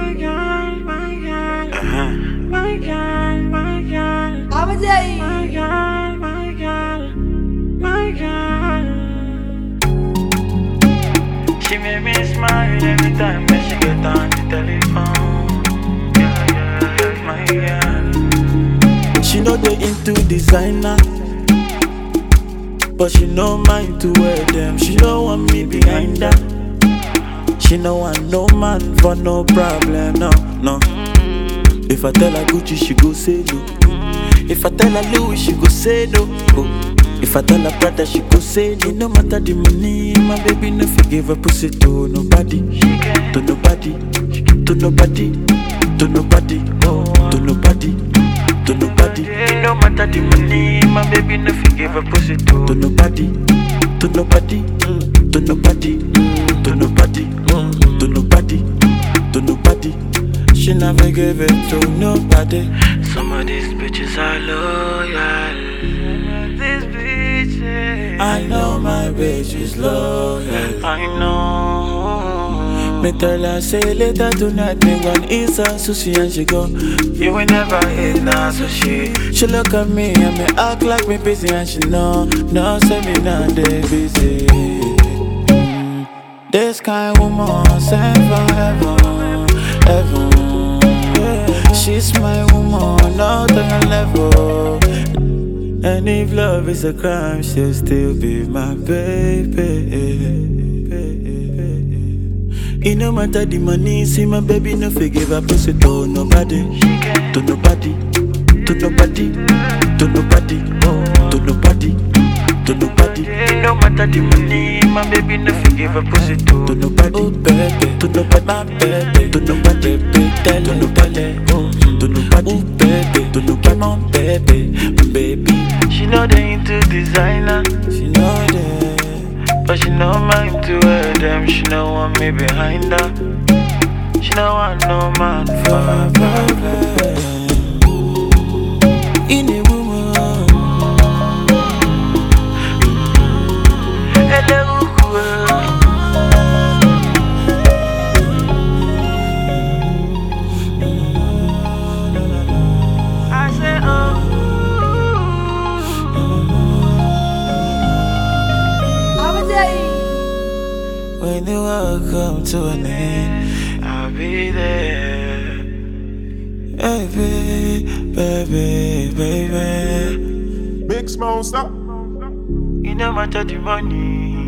She make me smile every time when she get on the telephone. My girl. She know they into designer, but she no mind to wear them. She don't want me behind her. She no want no man for no problem, no. If I tell her Gucci, she go say no. If I tell her Louis, she go say no. If I tell her Prada, she go say no. No matter the money, my baby no forgive her pussy to nobody, to nobody, to nobody, to nobody, to nobody, to nobody. No matter the money, my baby no forgive her pussy to nobody, to nobody, to nobody, to nobody, to nobody, to nobody. She never give it to nobody. Some of these bitches are loyal. These bitches, I know my bitch is loyal. I know. Me tell her say later tonight me gon' eat some sushi and she go. You will never eat no sushi. She look at me and me act like me busy and she know. No say me not they busy. This kind woman sent from heaven, heaven. She's my woman, not on a level. And if love is a crime, she'll still be my baby. It no matter the money, see my baby no forgive her pussy to nobody, to nobody, to nobody, to nobody, to nobody, to nobody. It no matter the money, my baby no forgive her pussy to nobody, oh baby, to nobody, my baby, to nobody, to nobody, to nobody, oh baby, to nobody, come on baby, baby. She know they into designer, she know that, but she know mine to wear them. She don't want me behind her. She don't want no man for her. In a woman, I say when the world come to an end, I'll be there. Baby, baby, baby. Big Smoke, stop. You no matter the money.